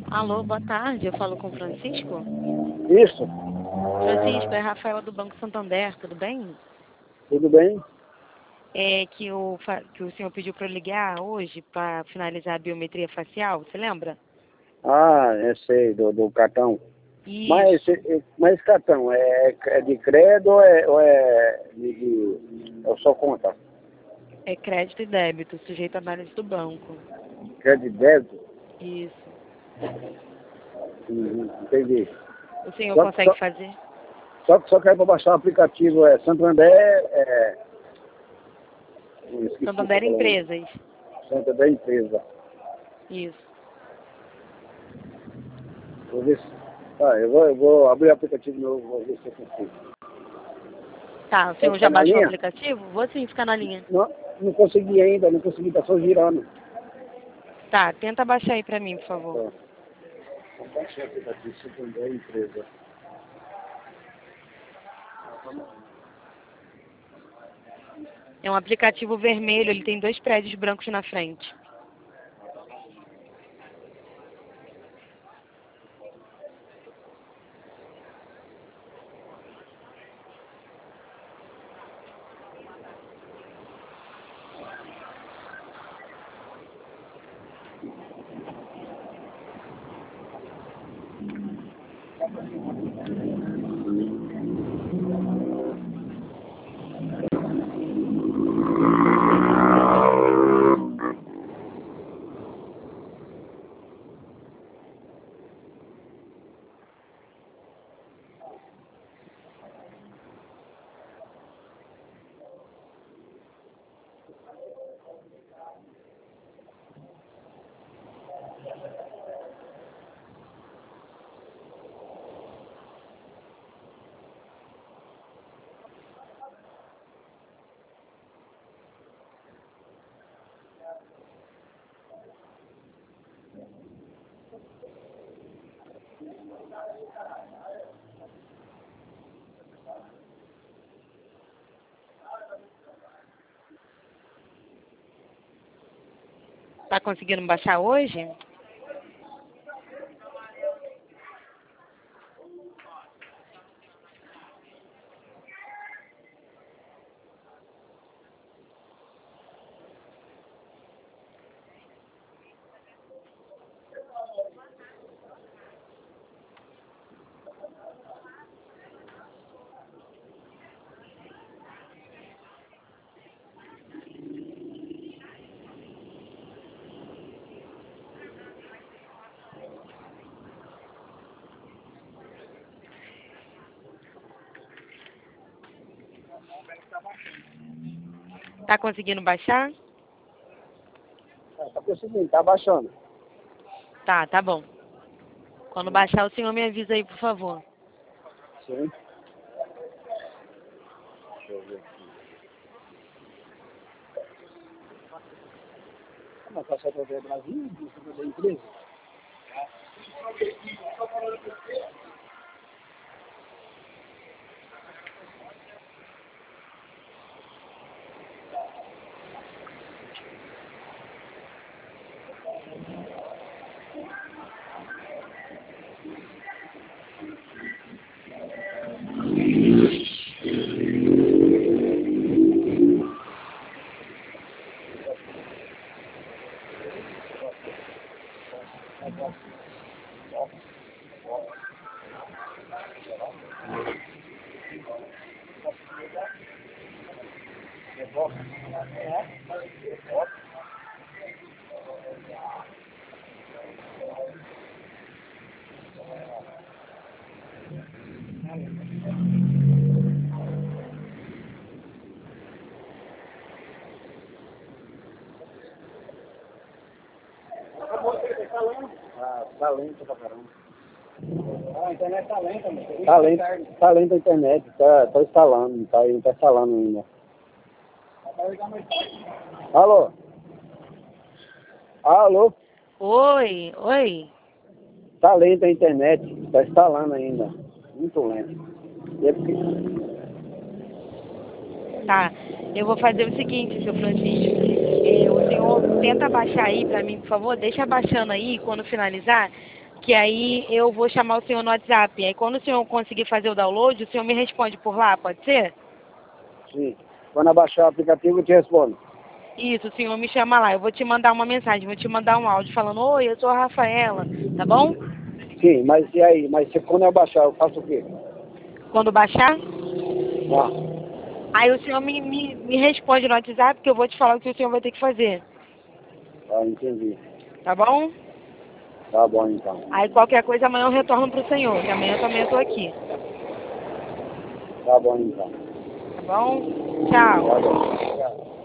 Alô, boa tarde. Eu falo com o Francisco. Isso, Francisco, é Rafaela do Banco Santander, tudo bem? tudo bem? É que o senhor pediu para eu ligar hoje para finalizar a biometria facial, você lembra? Ah, eu sei, do cartão. Mas, Isso. mas esse cartão é de credo ou só conta? É crédito e débito, sujeito à análise do banco. Credo de débito? Isso. Entendi. O senhor Só, consegue só, fazer? só quero para baixar o aplicativo, Santander, eu esqueci o que Santander eu falei. Empresas. Santander Empresa. Isso. Vou ver se, eu vou abrir o aplicativo novo, vou ver se eu consigo. Tá, o Pode senhor já ficar na baixou o linha? aplicativo? Vou sim ficar na linha. Não consegui ainda, não consegui, tá só girando. Tá, tenta baixar aí para mim, por favor. Tá. Vamos baixar o aplicativo Santander Empresa. É um aplicativo vermelho, ele tem 2 prédios brancos na frente. Tá conseguindo baixar hoje? Tá conseguindo baixar? Tá conseguindo, tá baixando. Tá, tá bom. Quando baixar, o senhor me avisa aí, por favor. Sim. Deixa eu ver aqui. Mas tá só para ver Brasil, da empresa? Ah, tá lento pra caramba. A internet tá lenta, mano. Tá lenta a internet, tá instalando, não tá instalando ainda. Alô? Alô? Oi, oi. Tá lenta a internet, tá instalando ainda. Muito lento. E é porque- Tá. Eu vou fazer o seguinte, seu Francisco. O senhor tenta baixar aí pra mim, por favor. Deixa baixando aí, quando finalizar, que aí eu vou chamar o senhor no WhatsApp. Aí quando o senhor conseguir fazer o download, o senhor me responde por lá, pode ser? Sim. Quando eu baixar o aplicativo, eu te respondo. Isso, o senhor me chama lá. Eu vou te mandar uma mensagem, vou te mandar um áudio falando, oi, eu sou a Rafaela, tá bom? Sim, mas e aí? Mas se quando eu baixar, eu faço o quê? Quando baixar, Ah, aí o senhor me responde no WhatsApp que eu vou te falar o que o senhor vai ter que fazer, entendi. tá bom? Tá bom, então. Aí qualquer coisa amanhã eu retorno pro senhor, que amanhã também eu tô aqui, Tá bom, então. tá bom? Tá Tchau. bom. Tchau.